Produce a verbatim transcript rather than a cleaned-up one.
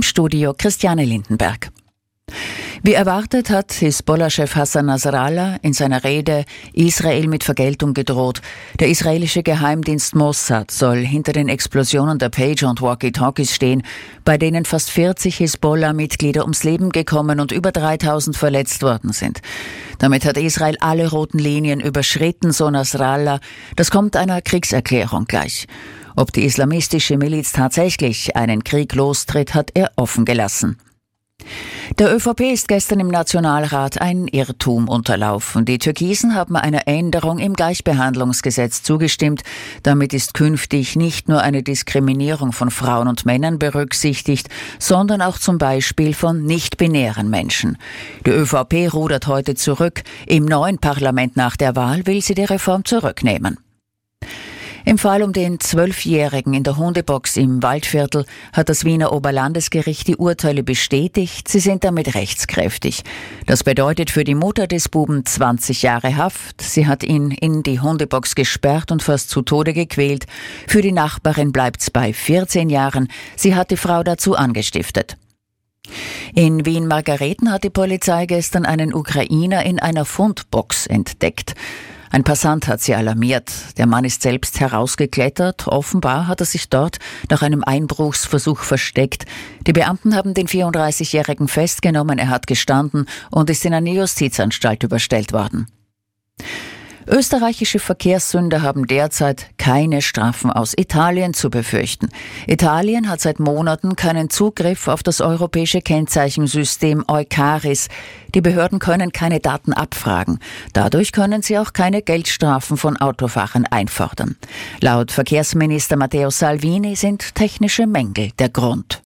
Im Studio Christiane Lindenberg. Wie erwartet hat Hisbollah-Chef Hassan Nasrallah in seiner Rede Israel mit Vergeltung gedroht. Der israelische Geheimdienst Mossad soll hinter den Explosionen der Pager und Walkie-Talkies stehen, bei denen fast vierzig Hisbollah-Mitglieder ums Leben gekommen und über dreitausend verletzt worden sind. Damit hat Israel alle roten Linien überschritten, so Nasrallah. Das kommt einer Kriegserklärung gleich. Ob die islamistische Miliz tatsächlich einen Krieg lostritt, hat er offen gelassen. Der ÖVP ist gestern im Nationalrat ein Irrtum unterlaufen. Die Türkisen haben einer Änderung im Gleichbehandlungsgesetz zugestimmt. Damit ist künftig nicht nur eine Diskriminierung von Frauen und Männern berücksichtigt, sondern auch zum Beispiel von nicht-binären Menschen. Die ÖVP rudert heute zurück. Im neuen Parlament nach der Wahl will sie die Reform zurücknehmen. Im Fall um den Zwölfjährigen in der Hundebox im Waldviertel hat das Wiener Oberlandesgericht die Urteile bestätigt. Sie sind damit rechtskräftig. Das bedeutet für die Mutter des Buben zwanzig Jahre Haft. Sie hat ihn in die Hundebox gesperrt und fast zu Tode gequält. Für die Nachbarin bleibt's bei vierzehn Jahren. Sie hat die Frau dazu angestiftet. In Wien-Margareten hat die Polizei gestern einen Ukrainer in einer Fundbox entdeckt. Ein Passant hat sie alarmiert. Der Mann ist selbst herausgeklettert. Offenbar hat er sich dort nach einem Einbruchsversuch versteckt. Die Beamten haben den vierunddreißigjährigen festgenommen. Er hat gestanden und ist in eine Justizanstalt überstellt worden. Österreichische Verkehrssünder haben derzeit keine Strafen aus Italien zu befürchten. Italien hat seit Monaten keinen Zugriff auf das europäische Kennzeichensystem Eucaris. Die Behörden können keine Daten abfragen. Dadurch können sie auch keine Geldstrafen von Autofahrern einfordern. Laut Verkehrsminister Matteo Salvini sind technische Mängel der Grund.